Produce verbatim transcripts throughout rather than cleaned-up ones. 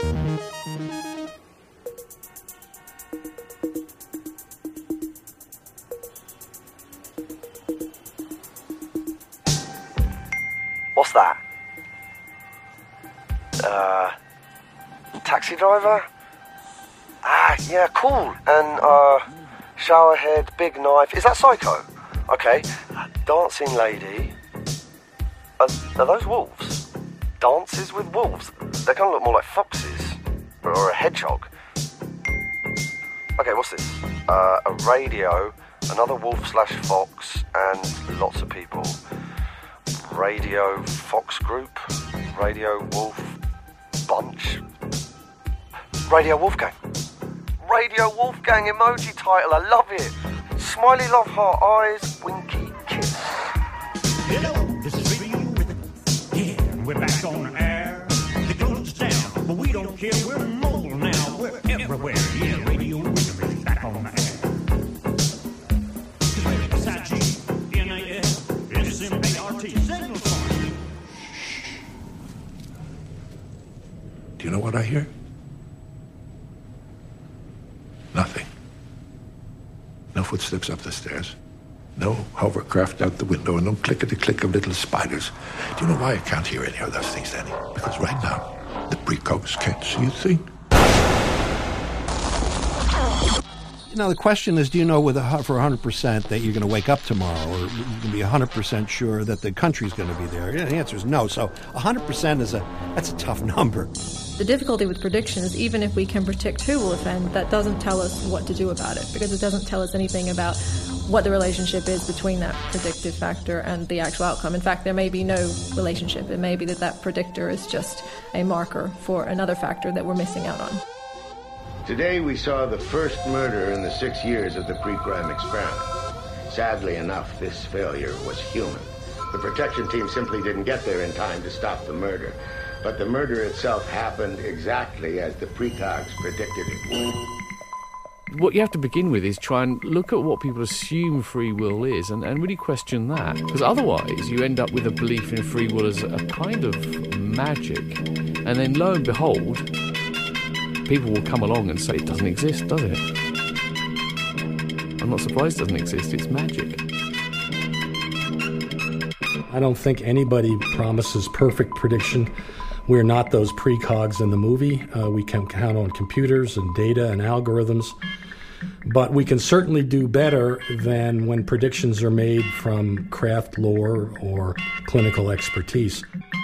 What's that? Uh, taxi driver? Ah, yeah, cool. And, uh, shower head, big knife. Is that Psycho? Okay. Dancing lady. Are, are those wolves? Dances with wolves? They kind of look more like foxes. Or a hedgehog. Okay, what's this? Uh, a radio, another wolf slash fox, and lots of people. Radio Fox Group, Radio Wolf Bunch, Radio Wolfgang, Radio Wolfgang emoji title, I love it. Smiley love heart eyes, winky kiss. Hello, this is Real Rhythm. Yeah, we're back on air. They closed us down, but we don't care. We're mobile now. We're everywhere. Yeah, Radio Rhythm is back on air. S I G N A S S M A R T. Signal Farm. Do you know what I hear? Nothing. No footsteps up the stairs. No hovercraft out the window, and no clickety-click of little spiders. Do you know why I can't hear any of those things, Danny? Because right now, the precogs can't see a thing. Now, the question is, do you know with a, for one hundred percent that you're going to wake up tomorrow, or you can be one hundred percent sure that the country's going to be there? Yeah, the answer is no. So one hundred percent is a, that's a tough number. The difficulty with prediction is even if we can predict who will offend, that doesn't tell us what to do about it, because it doesn't tell us anything about what the relationship is between that predictive factor and the actual outcome. In fact, there may be no relationship. It may be that that predictor is just a marker for another factor that we're missing out on. Today we saw the first murder in the six years of the pre-crime experiment. Sadly enough, this failure was human. The protection team simply didn't get there in time to stop the murder. But the murder itself happened exactly as the precogs predicted it would. What you have to begin with is try and look at what people assume free will is and, and really question that. Because otherwise you end up with a belief in free will as a kind of magic. And then lo and behold, people will come along and say it doesn't exist, does it? I'm not surprised it doesn't exist, it's magic. I don't think anybody promises perfect prediction. We're not those precogs in the movie. Uh, we can count on computers and data and algorithms. But we can certainly do better than when predictions are made from craft lore or clinical expertise.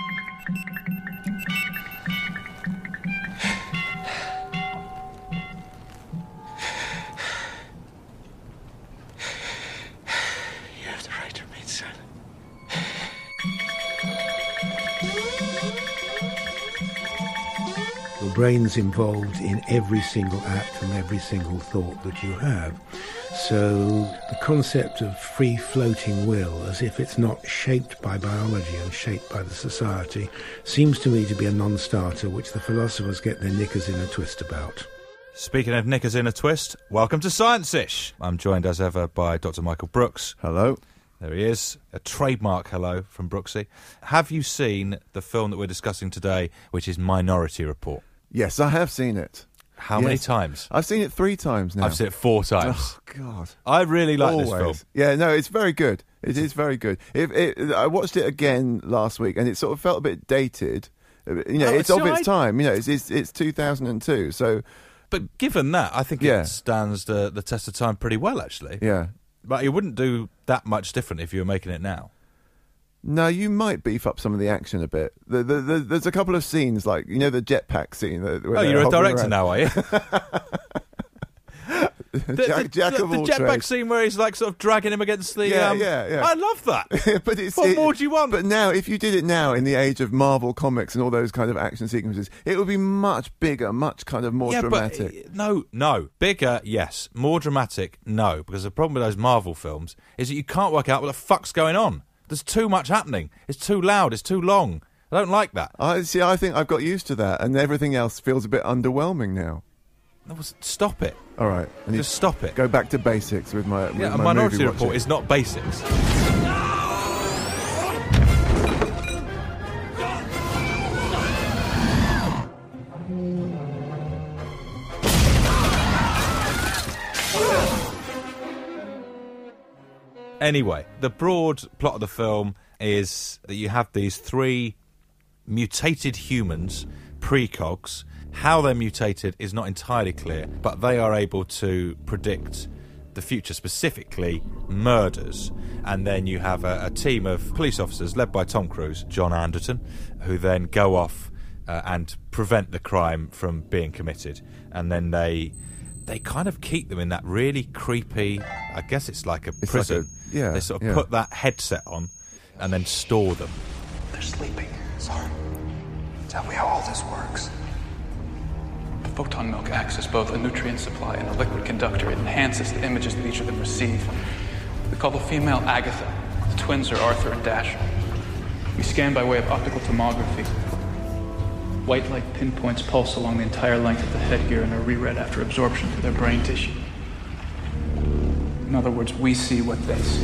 Your brain's involved in every single act and every single thought that you have. So the concept of free-floating will, as if it's not shaped by biology and shaped by the society, seems to me to be a non-starter which the philosophers get their knickers in a twist about. Speaking of knickers in a twist, welcome to Science-ish. I'm joined as ever by Doctor Michael Brooks. Hello. There he is, a trademark hello from Brooksy. Have you seen the film that we're discussing today, which is Minority Report? Yes, I have seen it. How yes. many times? I've seen it three times now. I've seen it four times. Oh, God. I really like Always. this film. Yeah, no, it's very good. It is very good. It, it, I watched it again last week, and it sort of felt a bit dated. You know, Oh, it's so of its I- time. You know, it's, it's, it's two thousand two, so... But given that, I think Yeah. it stands the, the test of time pretty well, actually. Yeah. But it wouldn't do that much different if you were making it now. No, you might beef up some of the action a bit. The, the, the, there's a couple of scenes, like, you know, the jetpack scene. Where Oh, they're you're a hovering director around. now, are you? The, Jack, the, Jack the, of the all jetpack trades. scene where he's like sort of dragging him against the... Yeah, um, yeah, yeah. I love that. but it's, What it- more do you want? But now, if you did it now in the age of Marvel Comics and all those kind of action sequences, it would be much bigger, much kind of more yeah, dramatic. But, uh, no, no. Bigger, yes. More dramatic, no. Because the problem with those Marvel films is that you can't work out what the fuck's going on. There's too much happening. It's too loud. It's too long. I don't like that. I see. I think I've got used to that, and everything else feels a bit underwhelming now. No, stop it. All right, I need Just stop it. Go back to basics with my. Yeah, with a my Minority movie Report watching. is not basics. Anyway, the broad plot of the film is that you have these three mutated humans, precogs. How they're mutated is not entirely clear, but they are able to predict the future, specifically murders. And then you have a, a team of police officers led by Tom Cruise, John Anderton, who then go off uh, and prevent the crime from being committed. And then they they kind of keep them in that really creepy, I guess it's like a It's prison. like a- yeah, they sort of yeah. put that headset on and then store them. They're sleeping, sorry. Tell me how all this works. The photon milk acts as both a nutrient supply and a liquid conductor. It enhances the images that each of them receive. We call the female Agatha. The twins are Arthur and Dasher. We scan by way of optical tomography. White light pinpoints pulse along the entire length of the headgear and are reread after absorption through their brain tissue. In other words, we see what they see.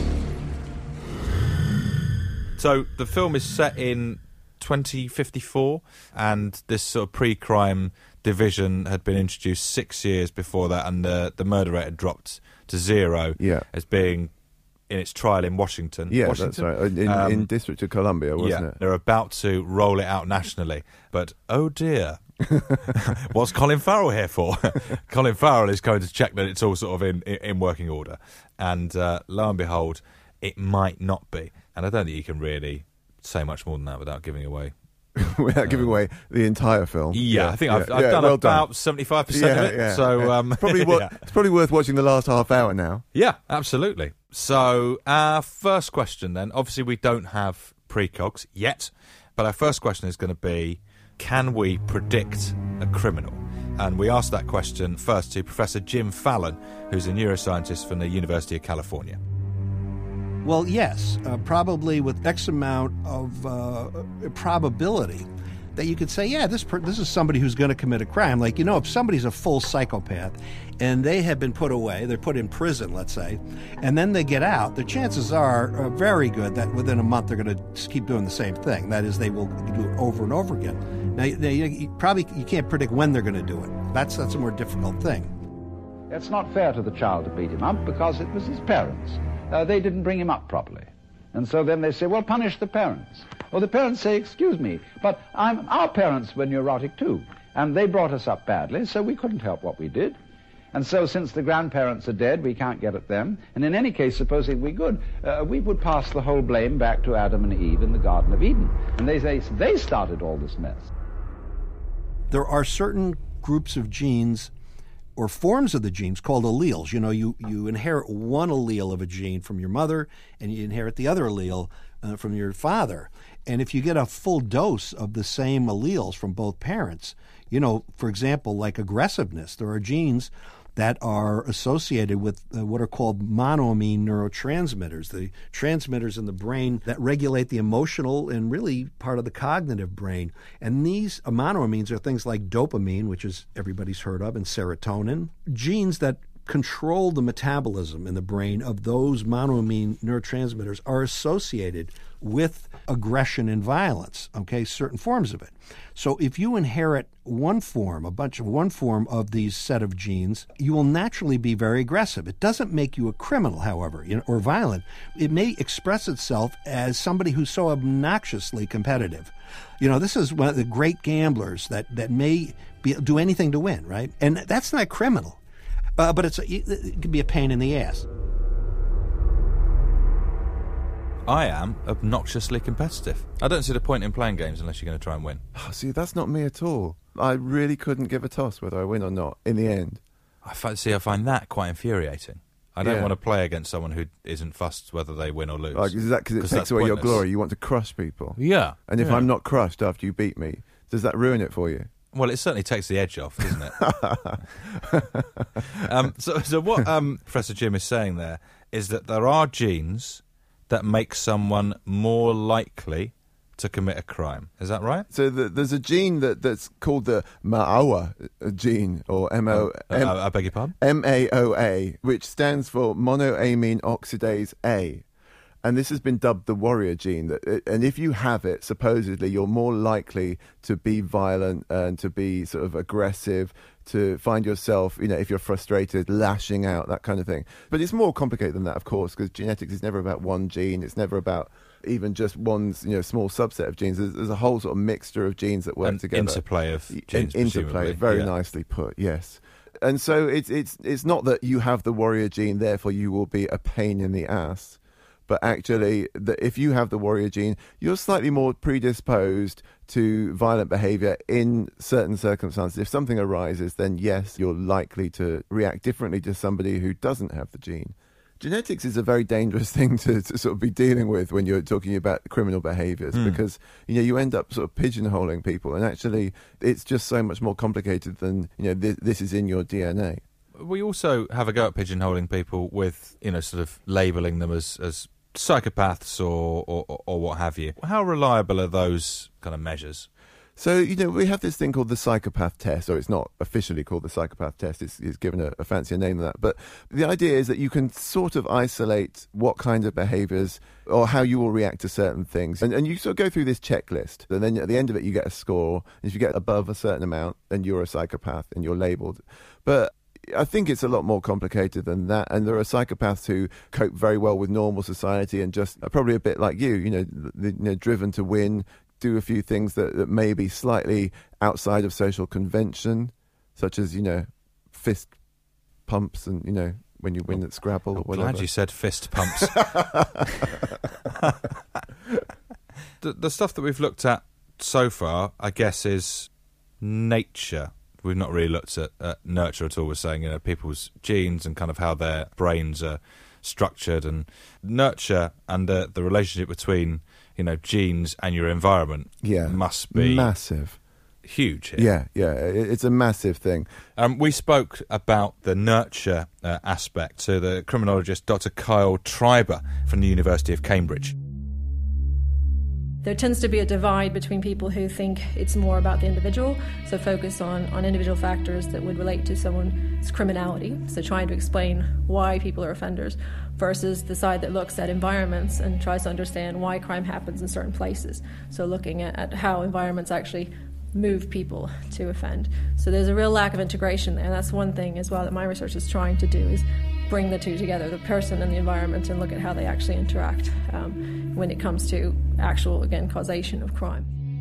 So the film is set in twenty fifty-four, and this sort of pre-crime division had been introduced six years before that, and the, the murder rate had dropped to zero Yeah. as being in its trial in Washington. Yeah, Washington? that's right. In, Um, in District of Columbia, wasn't yeah, it? they're about to roll it out nationally, but oh dear. What's Colin Farrell here for? Colin Farrell is going to check that it's all sort of in, in, in working order. And uh, lo and behold, it might not be. And I don't think you can really say much more than that without giving away. Without giving away the entire film. Yeah, I think I've, I've yeah, done well about done. seventy-five percent of it. Yeah, so yeah. um, it's, probably wor- yeah. it's probably worth watching the last half hour now. Yeah, absolutely. So our first question then, obviously we don't have precogs yet, but our first question is going to be, can we predict a criminal? And we asked that question first to Professor Jim Fallon, who's a neuroscientist from the University of California. Well, yes, uh, probably with X amount of uh, probability that you could say, yeah, this per- this is somebody who's going to commit a crime. Like, you know, if somebody's a full psychopath and they have been put away, they're put in prison, let's say, and then they get out, the chances are uh, very good that within a month they're going to keep doing the same thing. That is, they will do it over and over again. Now, they, you probably you can't predict when they're going to do it. That's that's a more difficult thing. It's not fair to the child to beat him up because it was his parents. Uh, they didn't bring him up properly. And so then they say, well, punish the parents. Or the parents say, excuse me, but I'm, our parents were neurotic too. And they brought us up badly, so we couldn't help what we did. And so since the grandparents are dead, we can't get at them. And in any case, supposing we could, uh, we would pass the whole blame back to Adam and Eve in the Garden of Eden. And they say they started all this mess. There are certain groups of genes or forms of the genes called alleles. You know, you, you inherit one allele of a gene from your mother, and you inherit the other allele uh, from your father. And if you get a full dose of the same alleles from both parents, you know, for example, like aggressiveness, there are genes that are associated with uh, what are called monoamine neurotransmitters, the transmitters in the brain that regulate the emotional and really part of the cognitive brain. And these uh, monoamines are things like dopamine, which is everybody's heard of, and serotonin, genes that control the metabolism in the brain of those monoamine neurotransmitters are associated with aggression and violence, okay, certain forms of it. So if you inherit one form, a bunch of one form of these set of genes, you will naturally be very aggressive. It doesn't make you a criminal, however, you know, or violent. It may express itself as somebody who's so obnoxiously competitive. You know, this is one of the great gamblers that, that may be, do anything to win, right? And that's not criminal. Uh, but it's a, it can be a pain in the ass. I am obnoxiously competitive. I don't see the point in playing games unless you're going to try and win. Oh, see, that's not me at all. I really couldn't give a toss whether I win or not in the end. I find, see, I find that quite infuriating. I don't Yeah. want to play against someone who isn't fussed whether they win or lose. Like, is that because it takes that's away your pointless. glory? You want to crush people. Yeah. And if yeah. I'm not crushed after you beat me, does that ruin it for you? Well, it certainly takes the edge off, doesn't it? um, so, so what um, Professor Jim is saying there is that there are genes that make someone more likely to commit a crime. Is that right? So the, there's a gene that, that's called the M A O A gene, or M O Uh, uh, I beg your pardon? M A O A, which stands for monoamine oxidase A. And this has been dubbed the warrior gene. That, and if you have it, supposedly, you're more likely to be violent and to be sort of aggressive, to find yourself, you know, if you're frustrated, lashing out, that kind of thing. But it's more complicated than that, of course, because genetics is never about one gene. It's never about even just one, you know, small subset of genes. There's, there's a whole sort of mixture of genes that work An together. interplay of genes, An interplay, presumably. very Yeah. nicely put, yes. And so it's it's it's not that you have the warrior gene, therefore you will be a pain in the ass. But actually, the, if you have the warrior gene, you're slightly more predisposed to violent behavior in certain circumstances. If something arises, then yes, you're likely to react differently to somebody who doesn't have the gene. Genetics is a very dangerous thing to, to sort of be dealing with when you're talking about criminal behaviours, Mm. because, you know, you end up sort of pigeonholing people, and actually it's just so much more complicated than, you know, this, this is in your D N A. We also have a go at pigeonholing people with, you know, sort of labelling them as, as psychopaths or, or, or what have you. How reliable are those kind of measures? So, you know, we have this thing called the psychopath test, or it's not officially called the psychopath test, it's, it's given a, a fancier name than that. But the idea is that you can sort of isolate what kind of behaviours or how you will react to certain things. And, and you sort of go through this checklist, and then at the end of it you get a score. And if you get above a certain amount, then you're a psychopath and you're labelled. But I think it's a lot more complicated than that, and there are psychopaths who cope very well with normal society and just are probably a bit like you, you know, the, you know driven to win, do a few things that, that may be slightly outside of social convention, such as, you know, fist pumps and, you know, when you win at Scrabble or whatever. Glad you said fist pumps. the, the stuff that we've looked at so far, I guess, is nature. We've not really looked at, at nurture at all. We're saying, you know, people's genes and kind of how their brains are structured, and nurture and the, the relationship between, you know, genes and your environment yeah, must be massive. Huge here. Yeah, yeah, it, it's a massive thing. Um, we spoke about the nurture uh, aspect to the criminologist Doctor Kyle Treiber from the University of Cambridge. There tends to be a divide between people who think it's more about the individual, so focus on, on individual factors that would relate to someone's criminality, so trying to explain why people are offenders, versus the side that looks at environments and tries to understand why crime happens in certain places, so looking at, at how environments actually move people to offend. So there's a real lack of integration there, and that's one thing as well that my research is trying to do, is bring the two together, the person and the environment, and look at how they actually interact um, when it comes to actual, again, causation of crime.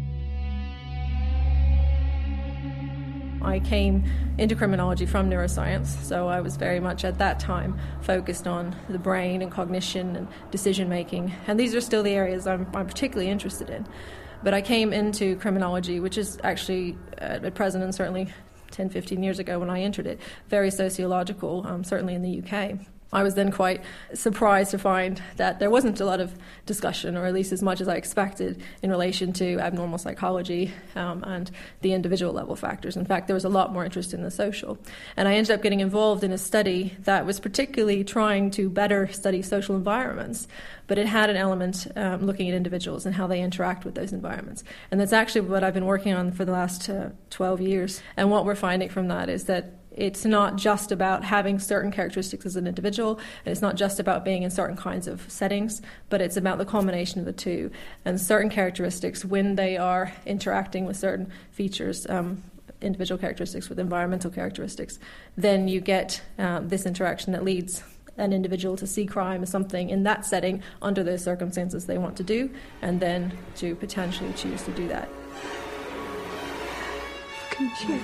I came into criminology from neuroscience, so I was very much at that time focused on the brain and cognition and decision making, and these are still the areas I'm, I'm particularly interested in. But I came into criminology, which is actually, uh, at present and certainly ten, fifteen years ago when I entered it, very sociological, um, certainly in the U K. I was then quite surprised to find that there wasn't a lot of discussion, or at least as much as I expected, in relation to abnormal psychology um, and the individual level factors. In fact, there was a lot more interest in the social. And I ended up getting involved in a study that was particularly trying to better study social environments, but it had an element um, looking at individuals and how they interact with those environments. And that's actually what I've been working on for the last uh, twelve years. And what we're finding from that is that it's not just about having certain characteristics as an individual, and it's not just about being in certain kinds of settings, but it's about the combination of the two. And certain characteristics, when they are interacting with certain features, um, individual characteristics with environmental characteristics, then you get um, this interaction that leads an individual to see crime as something in that setting under those circumstances they want to do, and then to potentially choose to do that. Can choose.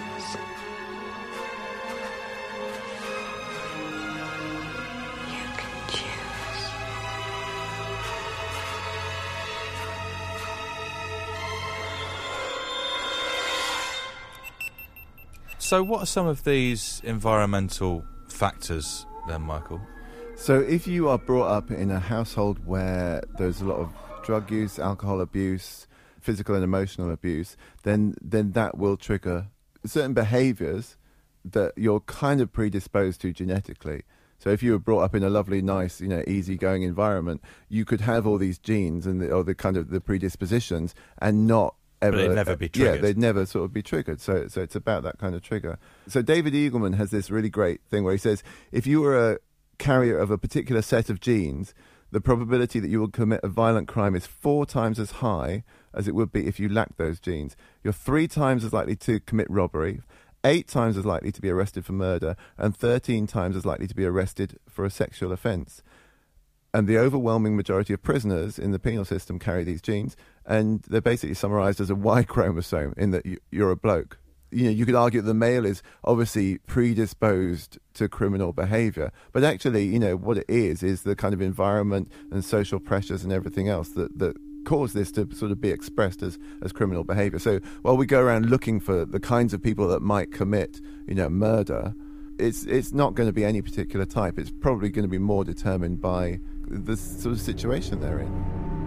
So what are some of these environmental factors then, Michael? So if you are brought up in a household where there's a lot of drug use, alcohol abuse, physical and emotional abuse, then then that will trigger certain behaviours that you're kind of predisposed to genetically. So if you were brought up in a lovely, nice, you know, easygoing environment, you could have all these genes and the, or the kind of the predispositions and not ever, but they'd never be triggered. Yeah, they'd never sort of be triggered. So, so it's about that kind of trigger. So David Eagleman has this really great thing where he says, if you were a carrier of a particular set of genes, the probability that you will commit a violent crime is four times as high as it would be if you lacked those genes. You're three times as likely to commit robbery, eight times as likely to be arrested for murder, and thirteen times as likely to be arrested for a sexual offence. And the overwhelming majority of prisoners in the penal system carry these genes, and they're basically summarised as a Y chromosome, in that you, you're a bloke. You know, you could argue that the male is obviously predisposed to criminal behaviour, but actually, you know, what it is is the kind of environment and social pressures and everything else that, that cause this to sort of be expressed as, as criminal behaviour. So while we go around looking for the kinds of people that might commit, you know, murder, it's it's not going to be any particular type. It's probably going to be more determined by the sort of situation they're in.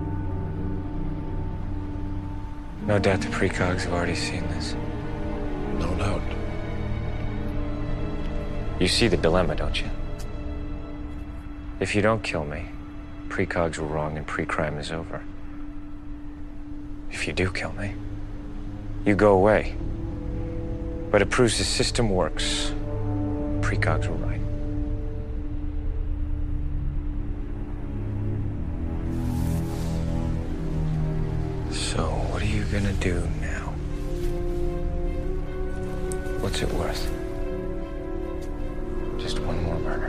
No doubt the precogs have already seen this. No doubt. You see the dilemma, don't you? If you don't kill me, precogs were wrong and pre-crime is over. If you do kill me, you go away. But it proves the system works. Precogs were right. So, what are you gonna do now? What's it worth? Just one more murder.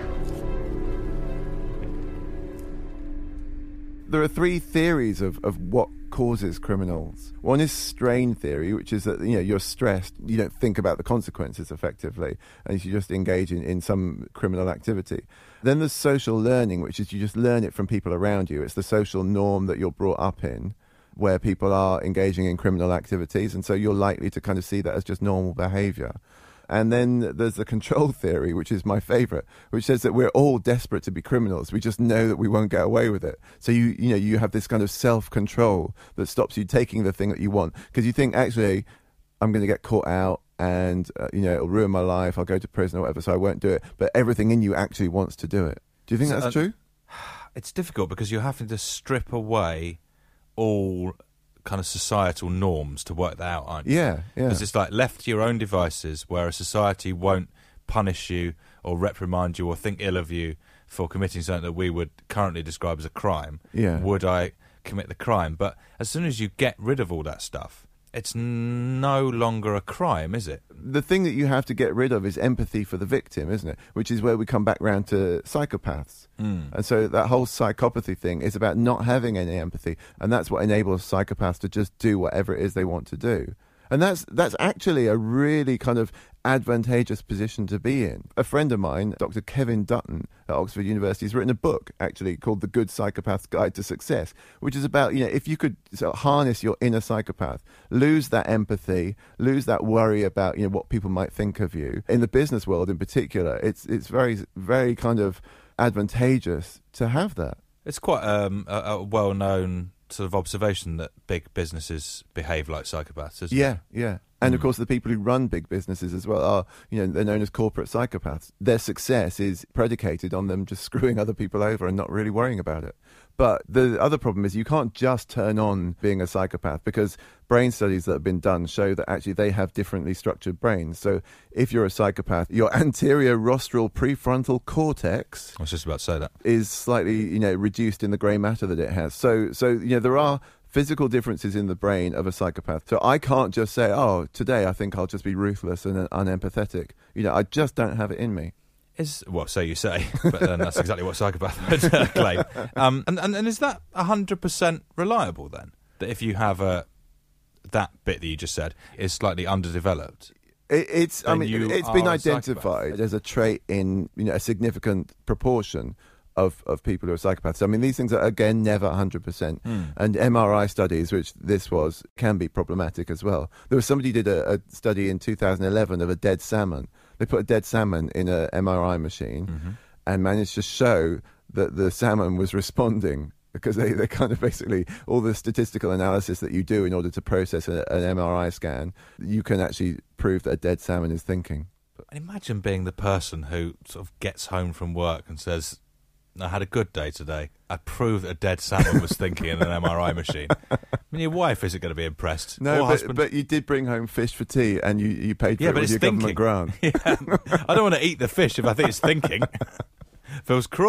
There are three theories of, of what causes criminals. One is strain theory, which is that, you know, you're stressed, you don't think about the consequences effectively, and you just engage in, in some criminal activity. Then there's social learning, which is you just learn it from people around you. It's the social norm that you're brought up in, where people are engaging in criminal activities, and so you're likely to kind of see that as just normal behaviour. And then there's the control theory, which is my favourite, which says that we're all desperate to be criminals. We just know that we won't get away with it. So you you know you have this kind of self-control that stops you taking the thing that you want, because you think, actually, I'm going to get caught out and uh, you know it'll ruin my life. I'll go to prison or whatever, so I won't do it. But everything in you actually wants to do it. Do you think So, that's uh, true? It's difficult because you're having to strip away all kind of societal norms to work that out, aren't you? Yeah, yeah. Because it's like left to your own devices, where a society won't punish you or reprimand you or think ill of you for committing something that we would currently describe as a crime. Yeah. Would I commit the crime? But as soon as you get rid of all that stuff, it's no longer a crime, is it? The thing that you have to get rid of is empathy for the victim, isn't it? Which is where we come back round to psychopaths. Mm. And so that whole psychopathy thing is about not having any empathy, and that's what enables psychopaths to just do whatever it is they want to do. And that's that's actually a really kind of advantageous position to be in. A friend of mine, Doctor Kevin Dutton at Oxford University, has written a book actually called The Good Psychopath's Guide to Success, which is about, you know, if you could sort of harness your inner psychopath, lose that empathy, lose that worry about, you know, what people might think of you. In the business world in particular, it's it's very, very kind of advantageous to have that. It's quite um, a, a well-known sort of observation that big businesses behave like psychopaths, isn't Yeah, it? yeah. And Mm. of course, the people who run big businesses as well are, you know, they're known as corporate psychopaths. Their success is predicated on them just screwing other people over and not really worrying about it. But the other problem is you can't just turn on being a psychopath, because brain studies that have been done show that actually they have differently structured brains. So if you're a psychopath, your anterior rostral prefrontal cortex, I was just about to say that, is slightly, you know, reduced in the grey matter that it has. So, so you know, there are physical differences in the brain of a psychopath. So I can't just say, oh, today I think I'll just be ruthless and unempathetic. You know, I just don't have it in me. Is well, so you say, but then that's exactly what psychopaths would uh, claim. Um, and, and and is that a hundred percent reliable then? That if you have a that bit that you just said is slightly underdeveloped, It, it's, I then mean, you it's are been a psychopath. identified as a trait in, you know, a significant proportion of, of people who are psychopaths. I mean, these things are, again, never one hundred percent. Mm. And M R I studies, which this was, can be problematic as well. There was somebody who did a, a study in two thousand eleven of a dead salmon. They put a dead salmon in an M R I machine Mm-hmm. and managed to show that the salmon was responding, because they, they kind of basically, all the statistical analysis that you do in order to process a, an M R I scan, you can actually prove that a dead salmon is thinking. Imagine being the person who sort of gets home from work and says, I had a good day today. I proved that a dead salmon was thinking in an M R I machine. I mean, your wife isn't going to be impressed. No, or but, husband. but you did bring home fish for tea, and you, you paid for Yeah, it but with it's your thinking. government grant. Yeah. I don't want to eat the fish if I think it's thinking. Feels cruel.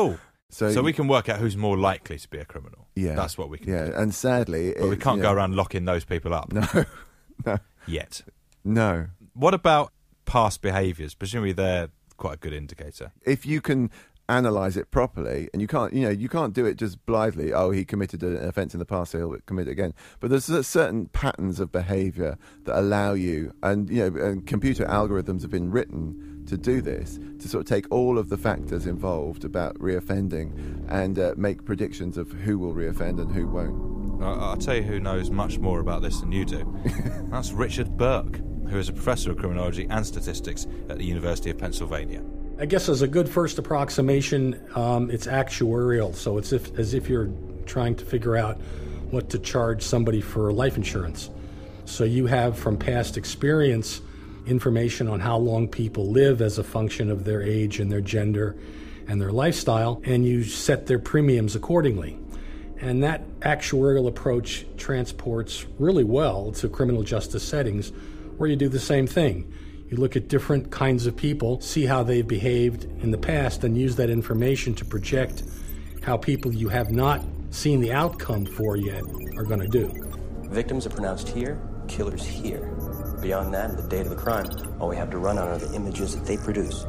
So, So we can work out who's more likely to be a criminal. Yeah. That's what we can Yeah, do. and sadly... But we it- can't you go know- around locking those people up. No, no. Yet. No. What about past behaviours? Presumably they're quite a good indicator. If you can analyse it properly, and you can't, you know, you can't do it just blithely. Oh, he committed an offence in the past, so he'll commit it again. But there's certain patterns of behaviour that allow you, and you know, and computer algorithms have been written to do this, to sort of take all of the factors involved about reoffending and uh, make predictions of who will reoffend and who won't. I- I'll tell you who knows much more about this than you do. That's Richard Burke, who is a professor of criminology and statistics at the University of Pennsylvania. I guess as a good first approximation, um, it's actuarial. So it's if, as if you're trying to figure out what to charge somebody for life insurance. So you have from past experience information on how long people live as a function of their age and their gender and their lifestyle, and you set their premiums accordingly. And that actuarial approach transports really well to criminal justice settings where you do the same thing. You look at different kinds of people, see how they've behaved in the past, and use that information to project how people you have not seen the outcome for yet are going to do. Victims are pronounced here, killers here. Beyond that, and the date of the crime, all we have to run on are the images that they produce.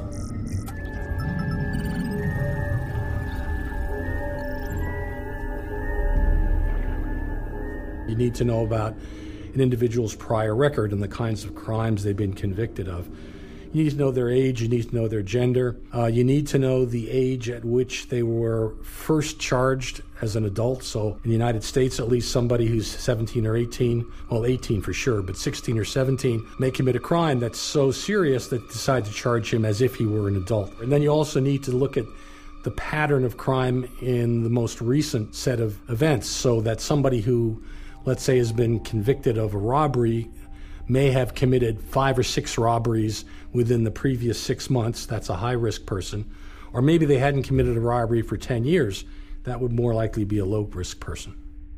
You need to know about an individual's prior record and the kinds of crimes they've been convicted of. You need to know their age, you need to know their gender, uh, you need to know the age at which they were first charged as an adult. So in the United States, at least somebody who's seventeen or eighteen, well, eighteen for sure, but sixteen or seventeen, may commit a crime that's so serious that they decide to charge him as if he were an adult. And then you also need to look at the pattern of crime in the most recent set of events, so that somebody who, let's say, has been convicted of a robbery may have committed five or six robberies within the previous six months. That's a high-risk person. Or maybe they hadn't committed a robbery for ten years. That would more likely be a low-risk person.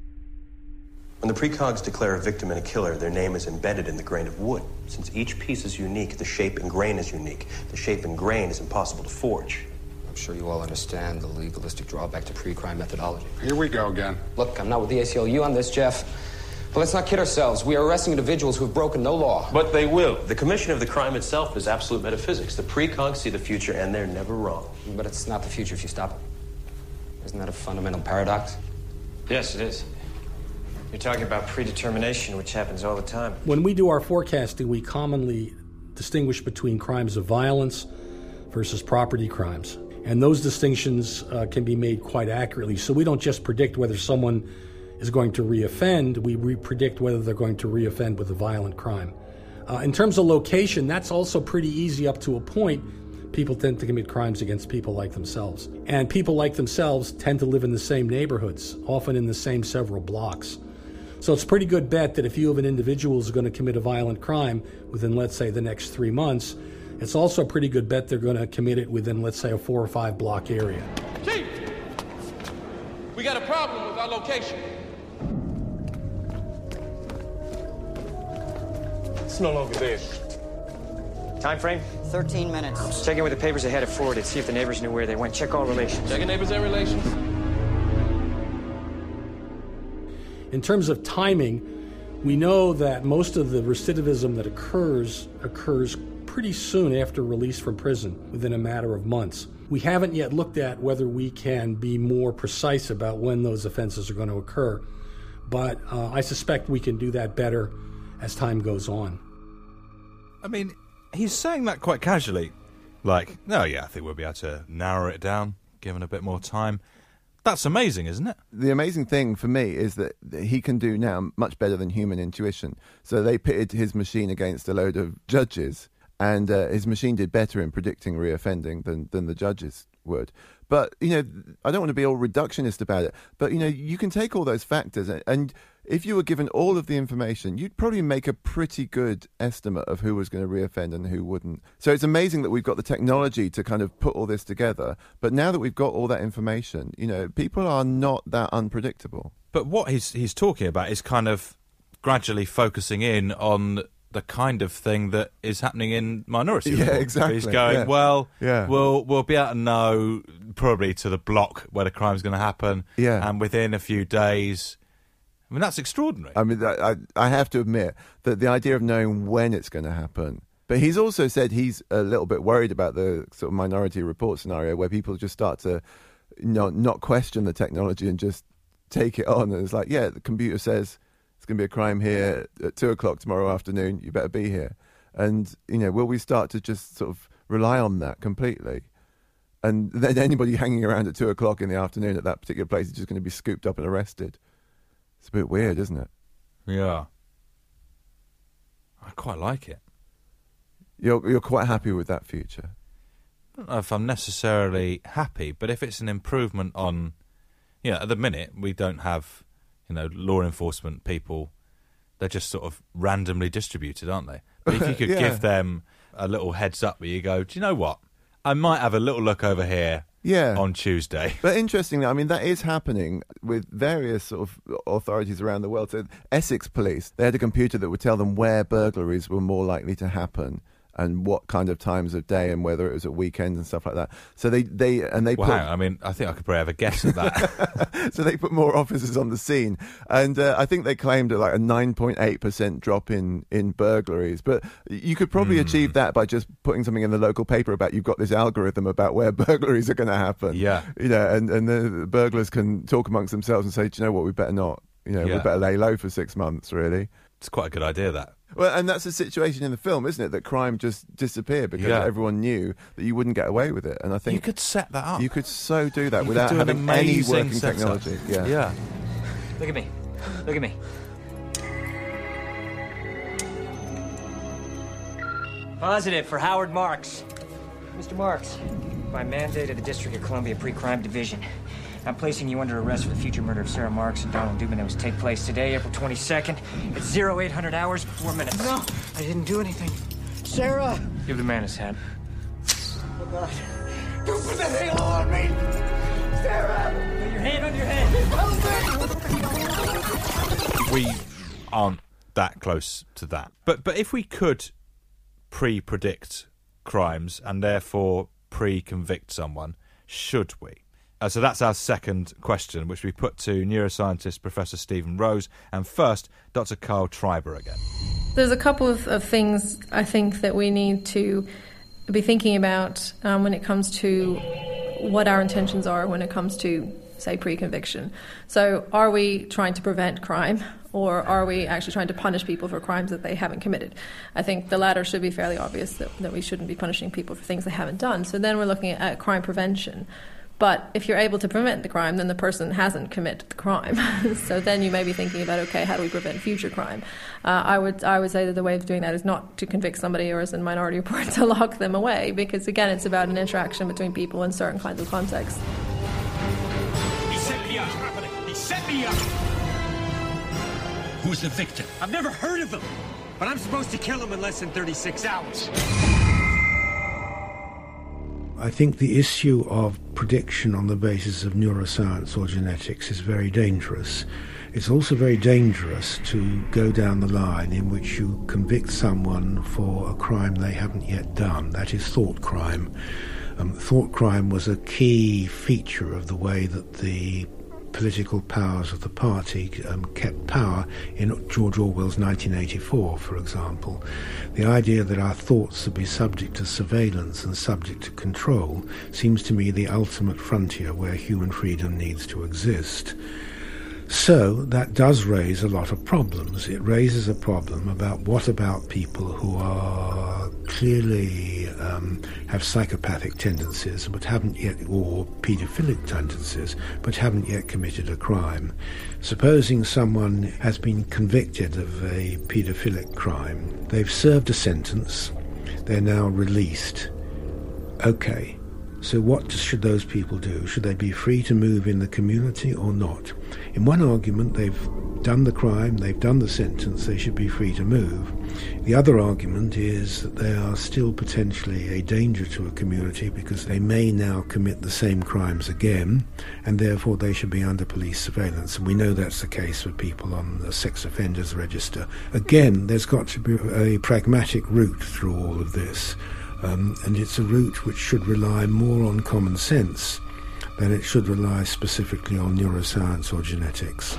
When the precogs declare a victim and a killer, their name is embedded in the grain of wood. Since each piece is unique, the shape and grain is unique. The shape and grain is impossible to forge. I'm sure you all understand the legalistic drawback to pre-crime methodology. Here we go again. Look, I'm not with the A C L U on this, Jeff. But let's not kid ourselves. We are arresting individuals who have broken no law. But they will. The commission of the crime itself is absolute metaphysics. The precogs see the future, and they're never wrong. But it's not the future if you stop it. Isn't that a fundamental paradox? Yes, it is. You're talking about predetermination, which happens all the time. When we do our forecasting, we commonly distinguish between crimes of violence versus property crimes. And those distinctions uh, can be made quite accurately. So we don't just predict whether someone is going to reoffend, we re- predict whether they're going to reoffend with a violent crime. Uh, in terms of location, that's also pretty easy up to a point. People tend to commit crimes against people like themselves. And people like themselves tend to live in the same neighborhoods, often in the same several blocks. So it's a pretty good bet that if you have an individual who's going to commit a violent crime within, let's say, the next three months, it's also a pretty good bet they're going to commit it within, let's say, a four or five block area. Chief, we got a problem with our location. It's no longer there. Time frame? thirteen minutes. Check in with the papers ahead of forwarded. See if the neighbors knew where they went. Check all relations. Checking neighbors and relations. In terms of timing, we know that most of the recidivism that occurs occurs pretty soon after release from prison, within a matter of months. We haven't yet looked at whether we can be more precise about when those offenses are going to occur, but uh, I suspect we can do that better as time goes on. I mean, he's saying that quite casually. Like, no, yeah, I think we'll be able to narrow it down, given a bit more time. That's amazing, isn't it? The amazing thing for me is that he can do now much better than human intuition. So they pitted his machine against a load of judges, and uh, his machine did better in predicting reoffending than, than the judges would. But, you know, I don't want to be all reductionist about it, but, you know, you can take all those factors, and, and if you were given all of the information, you'd probably make a pretty good estimate of who was going to reoffend and who wouldn't. So it's amazing that we've got the technology to kind of put all this together, but now that we've got all that information, you know, people are not that unpredictable. But what he's he's talking about is kind of gradually focusing in on the kind of thing that is happening in Minority Yeah, Report. exactly, He's going, yeah. well, Yeah. we'll we'll be able to know probably to the block where the crime's going to happen, Yeah. and within a few days. I mean, that's extraordinary. I mean, I, I have to admit that the idea of knowing when it's going to happen. But he's also said he's a little bit worried about the sort of Minority Report scenario where people just start to, you know, not question the technology and just take it on. And it's like, yeah, the computer says it's going to be a crime here at two o'clock tomorrow afternoon. You better be here. And, you know, will we start to just sort of rely on that completely? And then anybody hanging around at two o'clock in the afternoon at that particular place is just going to be scooped up and arrested. It's a bit weird, isn't it? Yeah. I quite like it. You're you're quite happy with that future? I don't know if I'm necessarily happy, but if it's an improvement on... You know, at the minute, we don't have, you know, law enforcement people. They're just sort of randomly distributed, aren't they? But if you could Yeah. give them a little heads up where you go, do you know what? I might have a little look over here Yeah. on Tuesday. But interestingly, I mean, that is happening with various sort of authorities around the world. So Essex Police, they had a computer that would tell them where burglaries were more likely to happen and what kind of times of day and whether it was at weekends and stuff like that. So they, they and they Wow, put... I mean, I think I could probably have a guess at that. So they put more officers on the scene. And uh, I think they claimed like a nine point eight percent drop in, in burglaries. But you could probably Mm. achieve that by just putting something in the local paper about you've got this algorithm about where burglaries are going to happen. Yeah. You know, and, and the burglars can talk amongst themselves and say, do you know what, we better not. You know, Yeah. we better lay low for six months, really. It's quite a good idea, that. Well, and that's the situation in the film, isn't it? That crime just disappeared because Yeah. everyone knew that you wouldn't get away with it. And I think You could set that up. you could so do that You without could do an having any amazing working setup. technology. Yeah. Yeah. Look at me. Look at me. Positive for Howard Marks. Mister Marks, by mandate of the District of Columbia Pre-Crime Division, I'm placing you under arrest for the future murder of Sarah Marks and Donald Dubin that was take place today, April twenty-second, at zero eight hundred hours, four minutes. No, I didn't do anything. Sarah! Give the man his hat. Oh, God. Don't put that halo on me! Sarah! Put your hand on your head! We aren't that close to that. But but if we could pre-predict crimes and therefore pre-convict someone, should we? Uh, so that's our second question, which we put to neuroscientist Professor Stephen Rose. And first, Doctor Carl Treiber again. There's a couple of, of things I think that we need to be thinking about um, when it comes to what our intentions are when it comes to, say, pre-conviction. So are we trying to prevent crime, or are we actually trying to punish people for crimes that they haven't committed? I think the latter should be fairly obvious, that, that we shouldn't be punishing people for things they haven't done. So then we're looking at, at crime prevention. But if you're able to prevent the crime, then the person hasn't committed the crime. So then you may be thinking about, okay, how do we prevent future crime? Uh, I would I would say that the way of doing that is not to convict somebody, or as in Minority Report, to lock them away, because again, it's about an interaction between people in certain kinds of contexts. He set me up. He set me up. Who's the victim? I've never heard of him, but I'm supposed to kill him in less than thirty-six hours. I think the issue of prediction on the basis of neuroscience or genetics is very dangerous. It's also very dangerous to go down the line in which you convict someone for a crime they haven't yet done. That is thought crime. Um, thought crime was a key feature of the way that the political powers of the party um, kept power in George Orwell's nineteen eighty-four, for example. The idea that our thoughts would be subject to surveillance and subject to control seems to me the ultimate frontier where human freedom needs to exist. So that does raise a lot of problems. It raises a problem about what about people who are clearly um, have psychopathic tendencies but haven't yet, or paedophilic tendencies, but haven't yet committed a crime. Supposing someone has been convicted of a paedophilic crime, they've served a sentence, they're now released. Okay, so what should those people do? Should they be free to move in the community or not? In one argument, they've done the crime, they've done the sentence, they should be free to move. The other argument is that they are still potentially a danger to a community because they may now commit the same crimes again, and therefore they should be under police surveillance. And we know that's the case for people on the sex offenders register. Again, there's got to be a pragmatic route through all of this, um, and it's a route which should rely more on common sense than it should rely specifically on neuroscience or genetics.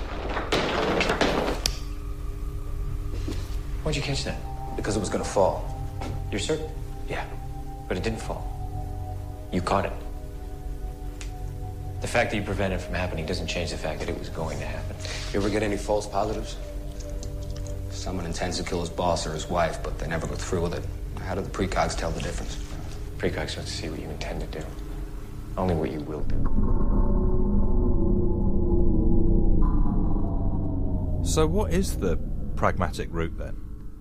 Why'd you catch that? Because it was going to fall. You're certain? Yeah. But it didn't fall. You caught it. The fact that you prevented it from happening doesn't change the fact that it was going to happen. You ever get any false positives? Someone intends to kill his boss or his wife, but they never go through with it. How do the precogs tell the difference? Precogs don't see what you intend to do. Only what you will do. So what is the pragmatic route then?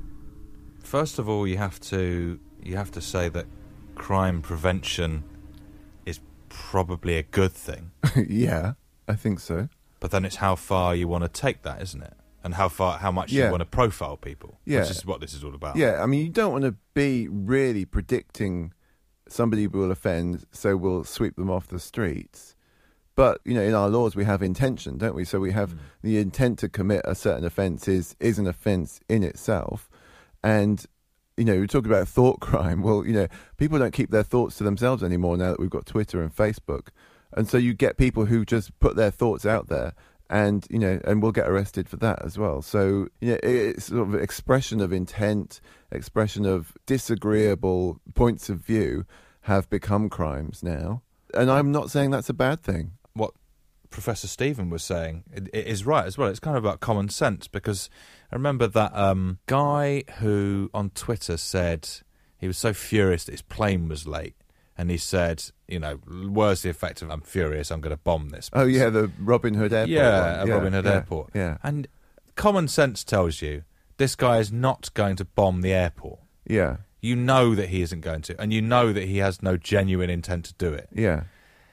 First of all, you have to you have to say that crime prevention is probably a good thing. Yeah, I think so. But then it's how far you want to take that, isn't it? And how far, how much Yeah. you want to profile people, Yeah. which is what this is all about. Yeah, I mean, you don't want to be really predicting somebody will offend, so we'll sweep them off the streets. But, you know, in our laws we have intention, don't we? So we have mm. the intent to commit a certain offence is, is an offence in itself. And, you know, we talk about thought crime. Well, you know, people don't keep their thoughts to themselves anymore now that we've got Twitter and Facebook. And so you get people who just put their thoughts out there and, you know, and will get arrested for that as well. So, you know, it's sort of expression of intent, expression of disagreeable points of view have become crimes now. And I'm not saying that's a bad thing. What Professor Stephen was saying it, it is right as well. It's kind of about common sense, because I remember that um, guy who on Twitter said he was so furious that his plane was late, and he said, you know, where's the effect of I'm furious, I'm going to bomb this place. Oh, yeah, the Robin Hood Airport Yeah, one. a Robin Hood yeah, Airport. Yeah. And common sense tells you this guy is not going to bomb the airport. Yeah. You know that he isn't going to, and you know that he has no genuine intent to do it. Yeah.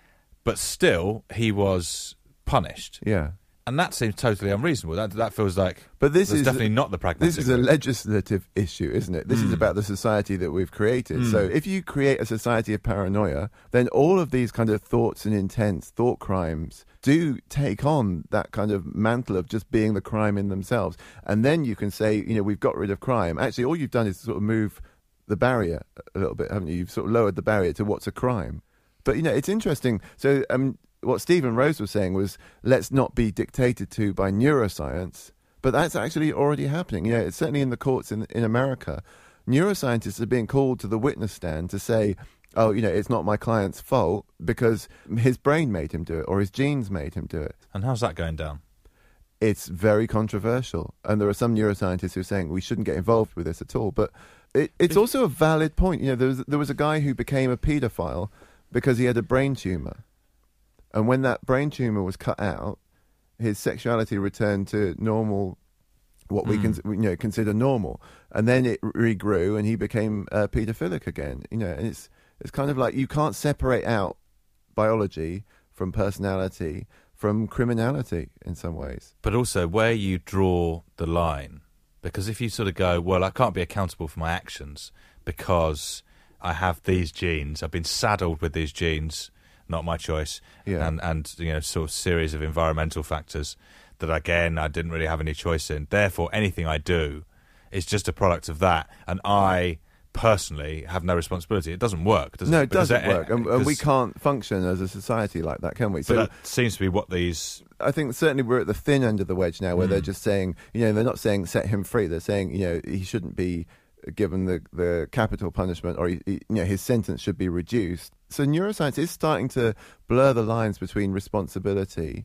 But still, he was punished. Yeah. And that seems totally unreasonable. That that feels like but this is a, definitely not the pragmatic. This is a legislative issue, isn't it? This mm. is about the society that we've created. Mm. So if you create a society of paranoia, then all of these kind of thoughts and intents, thought crimes, do take on that kind of mantle of just being the crime in themselves. And then you can say, you know, we've got rid of crime. Actually, all you've done is sort of move the barrier a little bit, haven't you? You've sort of lowered the barrier to what's a crime. But, you know, it's interesting. So um, what Stephen Rose was saying was, let's not be dictated to by neuroscience. But that's actually already happening. You know, it's certainly in the courts in, in America. Neuroscientists are being called to the witness stand to say, oh, you know, it's not my client's fault because his brain made him do it or his genes made him do it. And how's that going down? It's very controversial. And there are some neuroscientists who are saying we shouldn't get involved with this at all. But it, it's also a valid point. You know, there was, there was a guy who became a paedophile because he had a brain tumour. And when that brain tumour was cut out, his sexuality returned to normal, what mm. we can you know consider normal. And then it regrew and he became uh, paedophilic again. You know, and it's it's kind of like you can't separate out biology from personality, from criminality in some ways. But also where you draw the line. Because if you sort of go, well, I can't be accountable for my actions because I have these genes, I've been saddled with these genes, not my choice, yeah. and, and you know, sort of series of environmental factors that, again, I didn't really have any choice in. Therefore, anything I do is just a product of that, and I personally have no responsibility. It doesn't work, does no, it? No, it doesn't it, work, and, and we can't function as a society like that, can we? So that seems to be what these... I think certainly we're at the thin end of the wedge now, where mm. they're just saying, you know, they're not saying set him free. They're saying, you know, he shouldn't be given the, the capital punishment, or he, he, you know, his sentence should be reduced. So neuroscience is starting to blur the lines between responsibility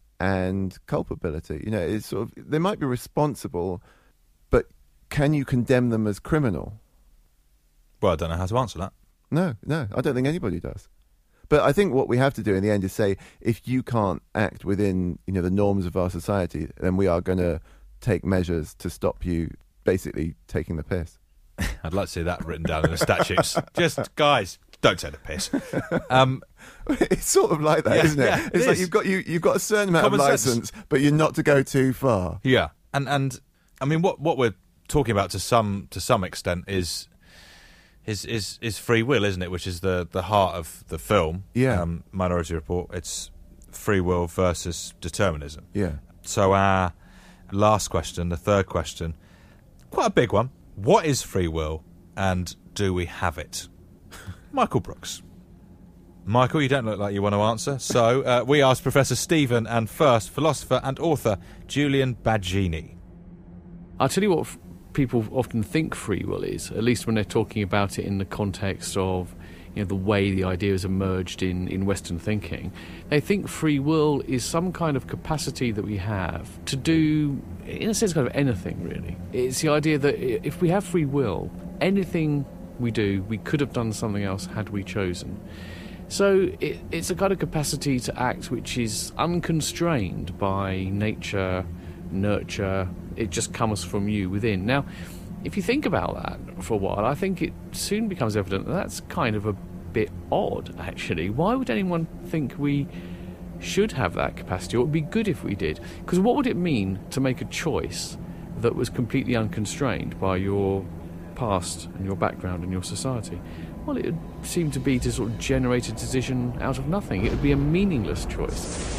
and culpability. You know, it's sort of, they might be responsible, but can you condemn them as criminal? Well, I don't know how to answer that. No, no, I don't think anybody does. But I think what we have to do in the end is say, if you can't act within, you know, the norms of our society, then we are going to take measures to stop you basically taking the piss. I'd like to see that written down in the statutes. Just, guys, don't take the piss. Um, It's sort of like that, Yeah, isn't it? yeah, it it's like is. you've got you you've got a certain amount Common of sense. license, but you're not to go too far. Yeah, and and I mean, what what we're talking about to some to some extent is is is is free will, isn't it? Which is the the heart of the film. Yeah. um, Minority Report. It's free will versus determinism. Yeah. So our last question, the third question, quite a big one. What is free will, and do we have it? Michael Brooks. Michael, you don't look like you want to answer. So uh, we asked Professor Stephen and first philosopher and author Julian Baggini. I'll tell you what f- people often think free will is, at least when they're talking about it in the context of, you know, the way the idea has emerged in, in Western thinking. They think free will is some kind of capacity that we have to do, in a sense, kind of anything, really. It's the idea that i- if we have free will, anything we do, we could have done something else had we chosen. So it, it's a kind of capacity to act which is unconstrained by nature, nurture. It just comes from you within. Now, if you think about that for a while, I think it soon becomes evident that that's kind of a bit odd, actually. Why would anyone think we should have that capacity, or it would be good if we did? Because what would it mean to make a choice that was completely unconstrained by your past and your background and your society? Well, it would seem to be to sort of generate a decision out of nothing. It would be a meaningless choice.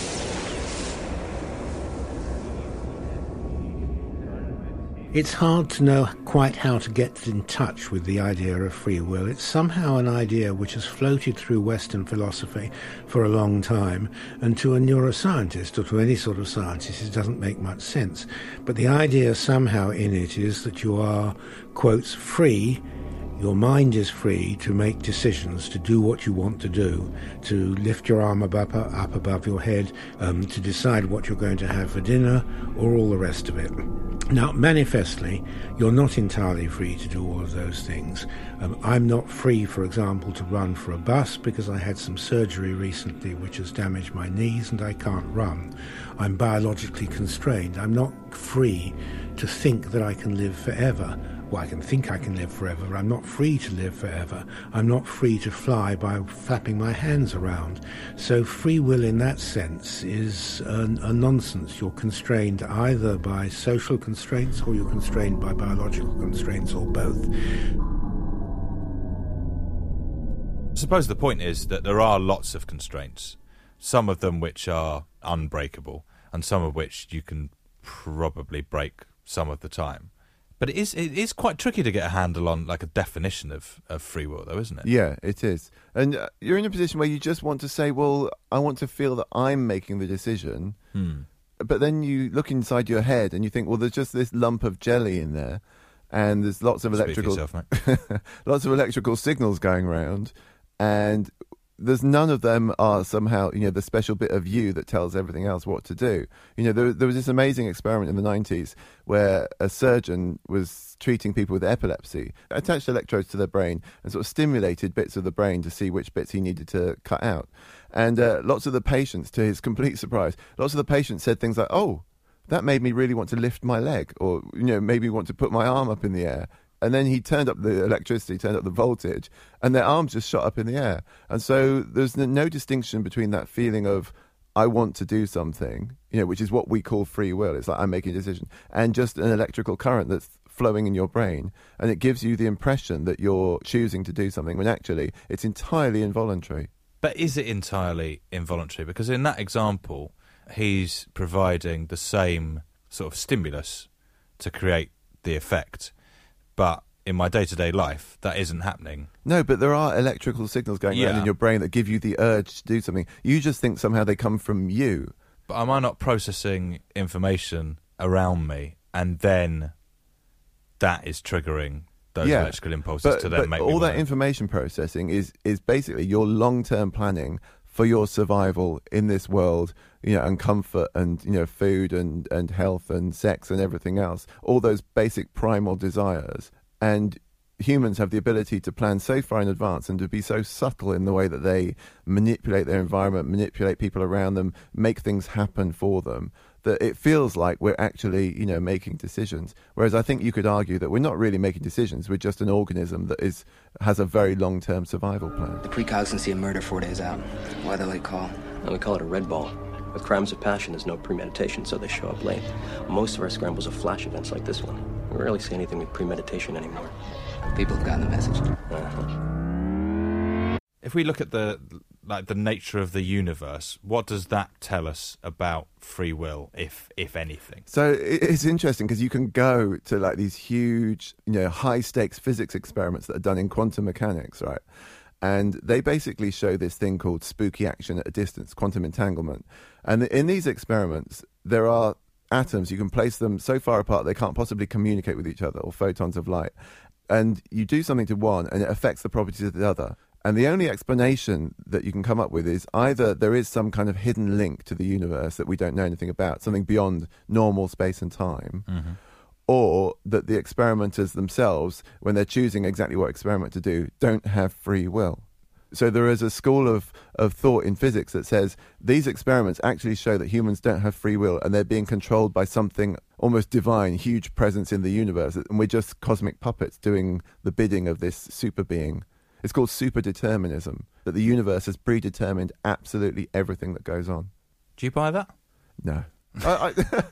It's hard to know quite how to get in touch with the idea of free will. It's somehow an idea which has floated through Western philosophy for a long time, and to a neuroscientist or to any sort of scientist it doesn't make much sense. But the idea somehow in it is that you are, quotes, free. Your mind is free to make decisions, to do what you want to do, to lift your arm up, up above your head, um, to decide what you're going to have for dinner, or all the rest of it. Now, manifestly, you're not entirely free to do all of those things. Um, I'm not free, for example, to run for a bus because I had some surgery recently which has damaged my knees and I can't run. I'm biologically constrained. I'm not free to think that I can live forever. Well, I can think I can live forever, but I'm not free to live forever. I'm not free to fly by flapping my hands around. So free will in that sense is a, a nonsense. You're constrained either by social constraints or you're constrained by biological constraints, or both. I suppose the point is that there are lots of constraints, some of them which are unbreakable, and some of which you can probably break some of the time. But it is it is quite tricky to get a handle on, like, a definition of, of free will, though, isn't it? Yeah, it is. And uh, you're in a position where you just want to say, well, I want to feel that I'm making the decision. Hmm. But then you look inside your head and you think, well, there's just this lump of jelly in there, and there's lots of Speak for electrical yourself, lots of electrical signals going around, and there's none of them are somehow, you know, the special bit of you that tells everything else what to do. You know, there, there was this amazing experiment in the nineties where a surgeon was treating people with epilepsy, attached electrodes to their brain and sort of stimulated bits of the brain to see which bits he needed to cut out. And uh, lots of the patients, to his complete surprise, lots of the patients said things like, oh, that made me really want to lift my leg, or, you know, maybe want to put my arm up in the air. And then he turned up the electricity, turned up the voltage, and their arms just shot up in the air. And so there's no distinction between that feeling of, I want to do something, you know, which is what we call free will. It's like I'm making a decision, and just an electrical current that's flowing in your brain. And it gives you the impression that you're choosing to do something when actually it's entirely involuntary. But is it entirely involuntary? Because in that example, he's providing the same sort of stimulus to create the effect. But in my day-to-day life, that isn't happening. No, but there are electrical signals going Yeah. around in your brain that give you the urge to do something. You just think somehow they come from you. But am I not processing information around me, and then that is triggering those Yeah, electrical impulses but, to then but make me all that wanna- information processing is is basically your long-term planning for your survival in this world, you know, and comfort and, you know, food and, and health and sex and everything else, all those basic primal desires. And humans have the ability to plan so far in advance and to be so subtle in the way that they manipulate their environment, manipulate people around them, make things happen for them, that it feels like we're actually, you know, making decisions. Whereas I think you could argue that we're not really making decisions. We're just an organism that is has a very long-term survival plan. The precogs can see a murder four days out. Why the late call? And we call it a red ball. With crimes of passion, there's no premeditation, so they show up late. Most of our scrambles are flash events like this one. We rarely see anything with premeditation anymore. People have gotten the message. Uh-huh. If we look at the like the nature of the universe, what does that tell us about free will, if if anything? So it's interesting because you can go to like these huge, you know, high stakes physics experiments that are done in quantum mechanics, right? And they basically show this thing called spooky action at a distance, quantum entanglement. And in these experiments, there are atoms, you can place them so far apart they can't possibly communicate with each other, or photons of light. And you do something to one and it affects the properties of the other. And the only explanation that you can come up with is either there is some kind of hidden link to the universe that we don't know anything about, something beyond normal space and time, Mm-hmm. or that the experimenters themselves, when they're choosing exactly what experiment to do, don't have free will. So there is a school of, of thought in physics that says these experiments actually show that humans don't have free will and they're being controlled by something almost divine, huge presence in the universe, and we're just cosmic puppets doing the bidding of this super being. It's called superdeterminism, that the universe has predetermined absolutely everything that goes on. Do you buy that? No. I,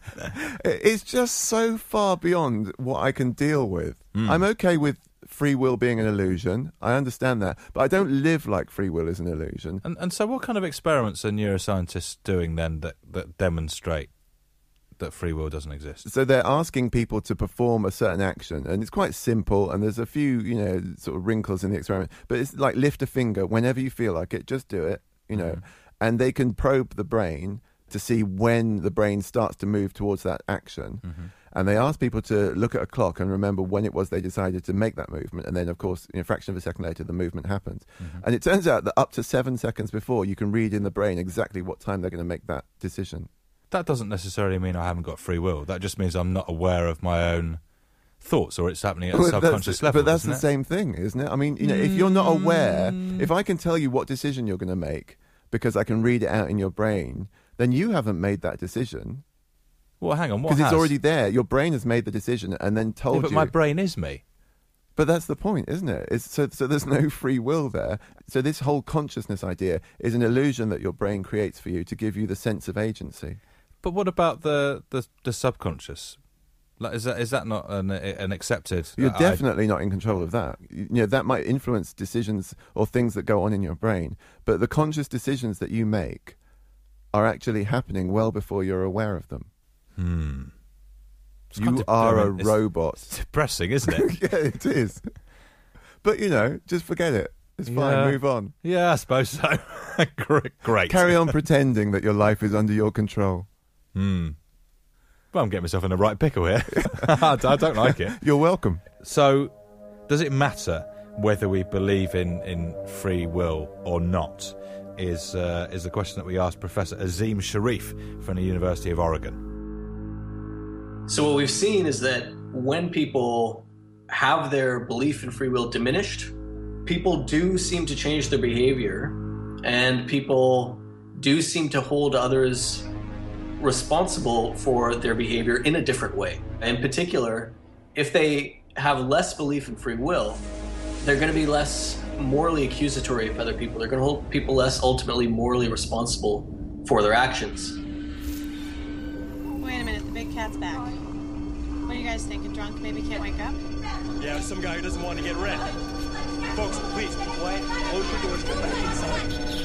I, it's just so far beyond what I can deal with. Mm. I'm okay with free will being an illusion. I understand that. But I don't live like free will is an illusion. And, and so what kind of experiments are neuroscientists doing then that, that demonstrate that free will doesn't exist? So they're asking people to perform a certain action, and it's quite simple, and there's a few, you know, sort of wrinkles in the experiment, but it's like lift a finger whenever you feel like it, just do it, you know, mm. and they can probe the brain to see when the brain starts to move towards that action. Mm-hmm. And they ask people to look at a clock and remember when it was they decided to make that movement. And then, of course, in a fraction of a second later, the movement happens. Mm-hmm. And it turns out that up to seven seconds before, you can read in the brain exactly what time they're going to make that decision. That doesn't necessarily mean I haven't got free will. That just means I'm not aware of my own thoughts, or it's happening at a well, subconscious that's, level. But that's the it? same thing, isn't it? I mean, you know, if you're not aware, if I can tell you what decision you're going to make because I can read it out in your brain, then you haven't made that decision. Well, hang on, what Because it's has? already there. Your brain has made the decision and then told yeah, but you. But my brain is me. But that's the point, isn't it? It's, so, so there's no free will there. So this whole consciousness idea is an illusion that your brain creates for you to give you the sense of agency. But what about the, the, the subconscious? Like, is that is that not an an accepted? You're uh, definitely I... not in control of that. You know, that might influence decisions or things that go on in your brain. But the conscious decisions that you make are actually happening well before you're aware of them. Hmm. You are a it's, robot. It's depressing, isn't it? Yeah, it is. But, you know, just forget it. It's fine. Yeah. Move on. Yeah, I suppose so. Great. Carry on pretending that your life is under your control. Hmm. Well, I'm getting myself in a right pickle here. I don't like it. You're welcome. So, does it matter whether we believe in, in free will or not? Is uh, is the question that we asked Professor Azim Sharif from the University of Oregon. So what we've seen is that when people have their belief in free will diminished, people do seem to change their behavior, and people do seem to hold others responsible for their behavior in a different way. In particular, if they have less belief in free will, they're going to be less morally accusatory of other people. They're going to hold people less ultimately morally responsible for their actions. Wait a minute, the big cat's back. What do you guys think? A drunk maybe can't wake up? Yeah, some guy who doesn't want to get red. Folks, please be quiet. Close your doors. Go back inside.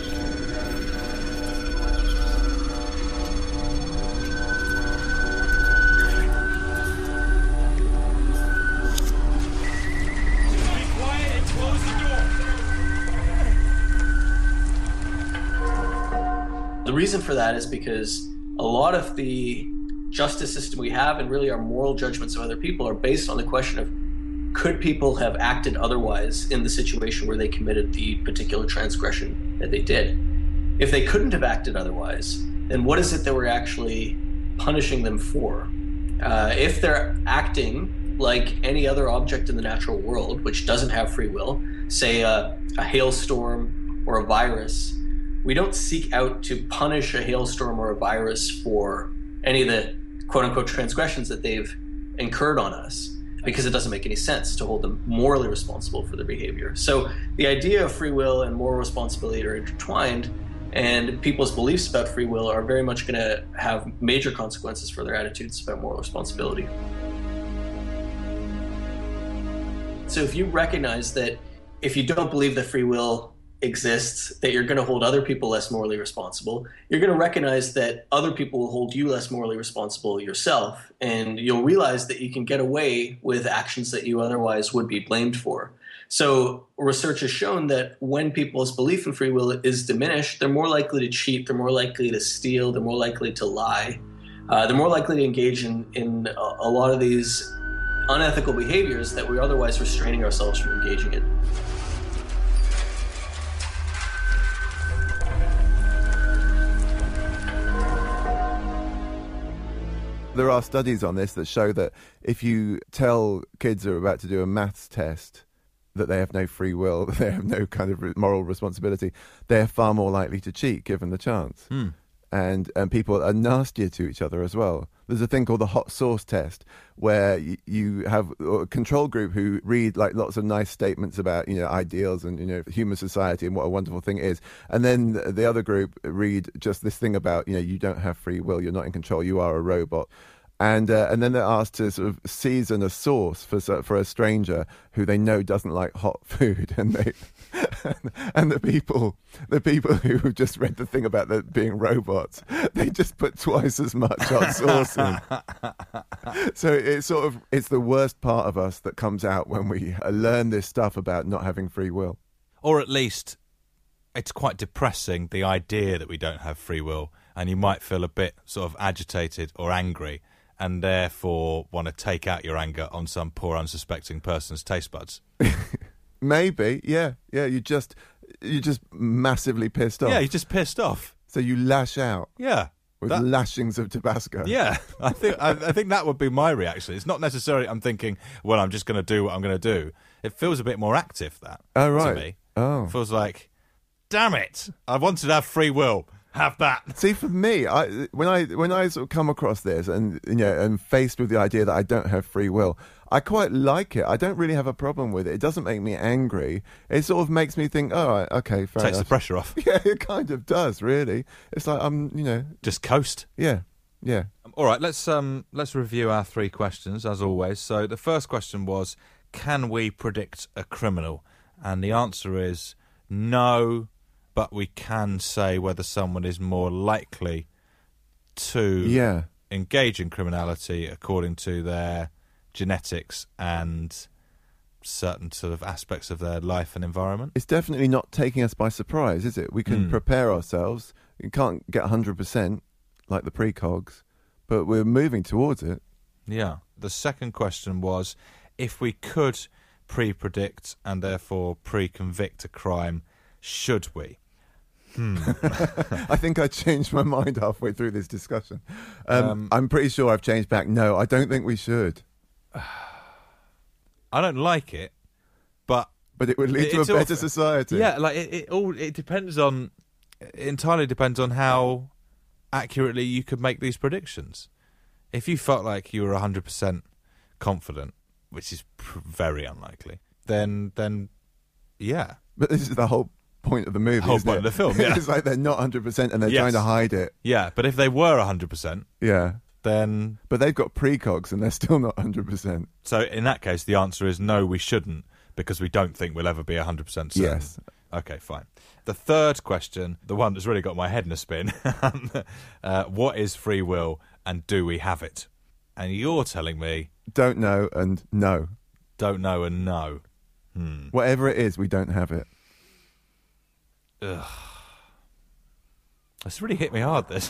The reason for that is because a lot of the justice system we have and really our moral judgments of other people are based on the question of could people have acted otherwise in the situation where they committed the particular transgression that they did. If they couldn't have acted otherwise, then what is it that we're actually punishing them for? Uh, if they're acting like any other object in the natural world, which doesn't have free will, say a, a hailstorm or a virus, we don't seek out to punish a hailstorm or a virus for any of the quote-unquote transgressions that they've incurred on us, because it doesn't make any sense to hold them morally responsible for their behavior. So the idea of free will and moral responsibility are intertwined, and people's beliefs about free will are very much going to have major consequences for their attitudes about moral responsibility. So if you recognize that if you don't believe that free will exists, that you're going to hold other people less morally responsible, you're going to recognize that other people will hold you less morally responsible yourself, and you'll realize that you can get away with actions that you otherwise would be blamed for. So research has shown that when people's belief in free will is diminished, they're more likely to cheat, they're more likely to steal, they're more likely to lie, uh, they're more likely to engage in, in a, a lot of these unethical behaviors that we're otherwise restraining ourselves from engaging in. There are studies on this that show that if you tell kids who are about to do a maths test that they have no free will, that they have no kind of moral responsibility, they're far more likely to cheat given the chance. Hmm. And and people are nastier to each other as well. There's a thing called the hot sauce test, where you, you have a control group who read like lots of nice statements about, you know, ideals and, you know, human society and what a wonderful thing it is, and then the other group read just this thing about, you know, you don't have free will, you're not in control, you are a robot. And uh, and then they're asked to sort of season a sauce for for a stranger who they know doesn't like hot food, and they and the people the people who just read the thing about the being robots, they just put twice as much hot sauce in. So it's sort of it's the worst part of us that comes out when we learn this stuff about not having free will, or at least it's quite depressing, the idea that we don't have free will, and you might feel a bit sort of agitated or angry, and therefore want to take out your anger on some poor unsuspecting person's taste buds. Maybe, yeah, yeah. You just, you're just massively pissed off. Yeah, you're just pissed off. So you lash out. Yeah, with that, lashings of Tabasco. Yeah, I think I, I think that would be my reaction. It's not necessarily I'm thinking, well, I'm just going to do what I'm going to do. It feels a bit more active, that. Oh right. To me. Oh, it feels like, damn it! I wanted to have free will. Have that. See, for me, I when I when I sort of come across this and, you know, and faced with the idea that I don't have free will, I quite like it. I don't really have a problem with it. It doesn't make me angry. It sort of makes me think, oh, right, okay, fair Takes enough. the pressure off. Yeah, it kind of does, really. It's like I'm, you know, just coast. Yeah, yeah. All right, let's um let's review our three questions as always. So the first question was, can we predict a criminal? And the answer is no. But we can say whether someone is more likely to yeah. engage in criminality according to their genetics and certain sort of aspects of their life and environment. It's definitely not taking us by surprise, is it? We can Mm. prepare ourselves. You can't get one hundred percent like the precogs, but we're moving towards it. Yeah. The second question was, if we could pre-predict and therefore pre-convict a crime, should we? Hmm. I think I changed my mind halfway through this discussion. Um, Um, I'm pretty sure I've changed back. No, I don't think we should. I don't like it, but but it would lead it, to a it's better all- society. Yeah, like it, it all it depends on it entirely depends on how accurately you could make these predictions. If you felt like you were one hundred percent confident, which is pr- very unlikely, then then yeah. But this is the whole point of the movie. Whole isn't point it? of the film, yeah. It's like they're not one hundred percent and they're Yes. trying to hide it. Yeah, but if they were one hundred percent, Yeah. then... But they've got precogs and they're still not one hundred percent. So in that case, the answer is no, we shouldn't, because we don't think we'll ever be one hundred percent certain. Yes. Okay, fine. The third question, the one that's really got my head in a spin, uh, what is free will and do we have it? And you're telling me... Don't know and no. Don't know and no. Hmm. Whatever it is, we don't have it. Ugh. It's really hit me hard, this.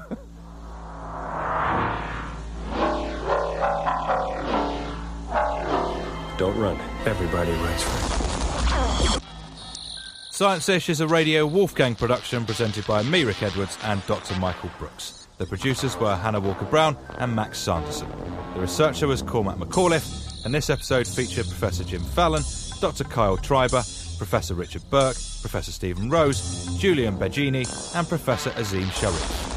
Don't run. Everybody runs first. Science-ish is a Radio Wolfgang production presented by me, Rick Edwards, and Doctor Michael Brooks. The producers were Hannah Walker-Brown and Max Sanderson. The researcher was Cormac McAuliffe, and this episode featured Professor Jim Fallon, Doctor Kyle Treiber, Professor Richard Burke, Professor Stephen Rose, Julian Beggini, and Professor Azim Sharif.